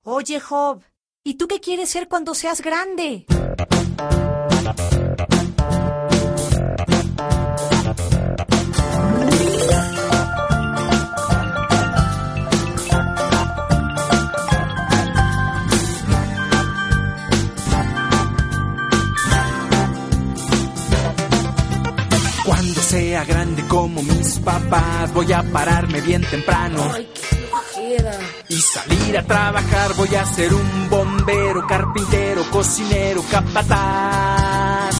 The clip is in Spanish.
Oye, Job, ¿y tú qué quieres ser cuando seas grande? Cuando sea grande como mis papás, voy a pararme bien temprano. ¡Ay, qué flojera! Y salir a trabajar, voy a ser un bombero, carpintero, cocinero, capataz.